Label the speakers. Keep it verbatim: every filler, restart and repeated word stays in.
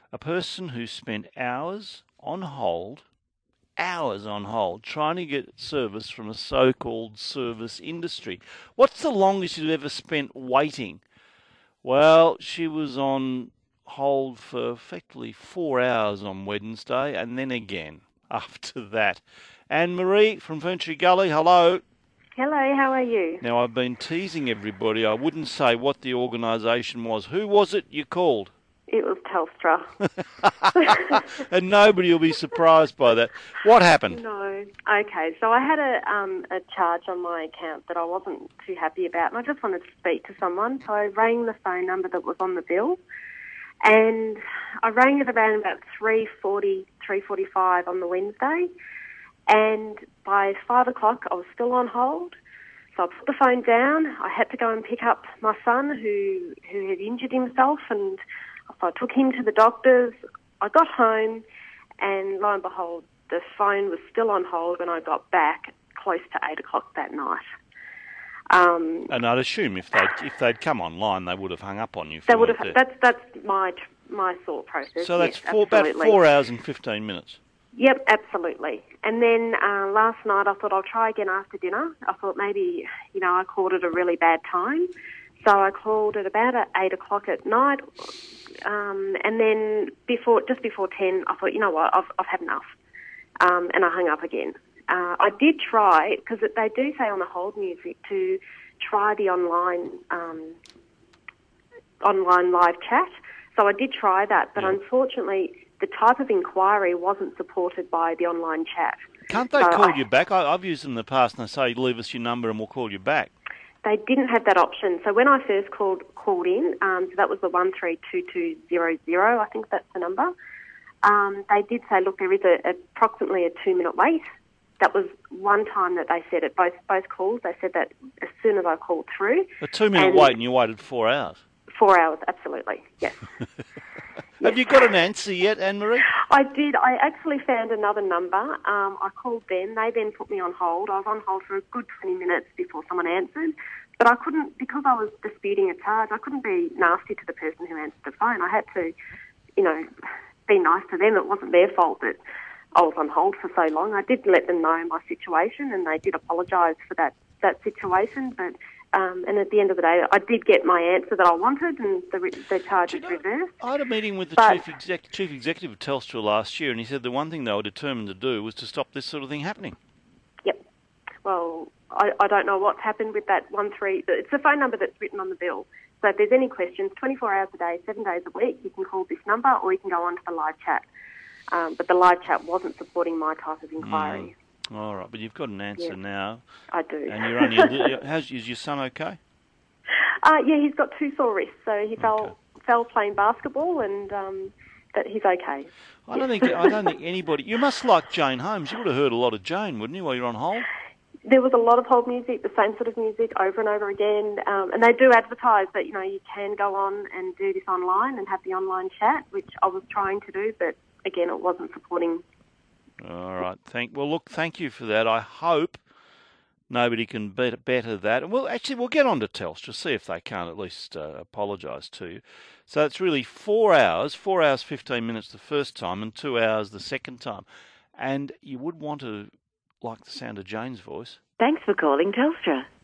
Speaker 1: A person who spent hours on hold, hours on hold, trying to get service from a so-called service industry. What's the longest you've ever spent waiting? Well, she was on hold for effectively four hours on Wednesday, and then again after that. Anne-Marie from Ferntree Gully, hello.
Speaker 2: Hello, how are you?
Speaker 1: Now, I've been teasing everybody. I wouldn't say what the organisation was. Who was it you called?
Speaker 2: It was Telstra.
Speaker 1: And nobody will be surprised by that. What happened?
Speaker 2: No. Okay, so I had a um, a charge on my account that I wasn't too happy about, and I just wanted to speak to someone. So I rang the phone number that was on the bill, and I rang it around about three forty, three forty-five on the Wednesday, and by five o'clock I was still on hold. So I put the phone down. I had to go and pick up my son who, who had injured himself, and so I took him to the doctors. I got home, and lo and behold, the phone was still on hold when I got back close to eight o'clock that night. Um,
Speaker 1: and I'd assume if they'd, if they'd come online, they would have hung up on you.
Speaker 2: They would have. That's that's my my thought process.
Speaker 1: So that's
Speaker 2: yes,
Speaker 1: four, about four hours and fifteen minutes.
Speaker 2: Yep, absolutely. And then uh, last night I thought I'll try again after dinner. I thought maybe, you know, I called at a really bad time. So I called at about at eight o'clock at night. Um, and then before, just before ten, I thought, you know what, I've, I've had enough. Um, and I hung up again. Uh, I did try, because they do say on the hold music to try the online um, online live chat. So I did try that, but yeah. Unfortunately, the type of inquiry wasn't supported by the online chat.
Speaker 1: Can't they
Speaker 2: so
Speaker 1: call
Speaker 2: I,
Speaker 1: you back? I, I've used them in the past, and they say, leave us your number and we'll call you back.
Speaker 2: They didn't have that option. So when I first called called in, um, so that was the one three two two zero zero, I think that's the number, um, they did say, look, there is a, approximately a two-minute wait. That was one time that they said it. Both both calls, they said that as soon as I called through.
Speaker 1: A two-minute wait, and you waited four hours?
Speaker 2: Four hours, absolutely, yes.
Speaker 1: Have you got an answer yet, Anne-Marie?
Speaker 2: I did. I actually found another number. Um, I called them. They then put me on hold. I was on hold for a good twenty minutes before someone answered. But I couldn't, because I was disputing a charge, I couldn't be nasty to the person who answered the phone. I had to, you know, be nice to them. It wasn't their fault that I was on hold for so long. I did let them know my situation, and they did apologise for that, that situation. But Um, and at the end of the day, I did get my answer that I wanted, and the, the charge is reversed.
Speaker 1: I had a meeting with the
Speaker 2: but,
Speaker 1: chief, exec, chief executive of Telstra last year, and he said the one thing they were determined to do was to stop this sort of thing happening.
Speaker 2: Yep. Well, I, I don't know what's happened with that one three. It's a phone number that's written on the bill. So if there's any questions, twenty-four hours a day, seven days a week, you can call this number, or you can go on to the live chat. Um, but the live chat wasn't supporting my type of inquiry.
Speaker 1: Mm. All right, but you've got an answer
Speaker 2: yeah,
Speaker 1: now.
Speaker 2: I do.
Speaker 1: And you're only a little, how's, is your son okay?
Speaker 2: Uh, yeah, he's got two sore wrists, so he fell okay. fell playing basketball, and um, but he's okay.
Speaker 1: I don't think I don't think anybody. You must like Jane Holmes. You would have heard a lot of Jane, wouldn't you, while you're on hold?
Speaker 2: There was a lot of hold music, the same sort of music over and over again, um, and they do advertise that you know you can go on and do this online and have the online chat, which I was trying to do, but again, it wasn't supporting.
Speaker 1: All right, thank. Well, look, thank you for that. I hope nobody can better, better that. And we'll actually we'll get on to Telstra, see if they can't at least uh, apologise to you. So it's really four hours, four hours fifteen minutes the first time, and two hours the second time. And you would want to like the sound of Jane's voice.
Speaker 3: Thanks for calling Telstra.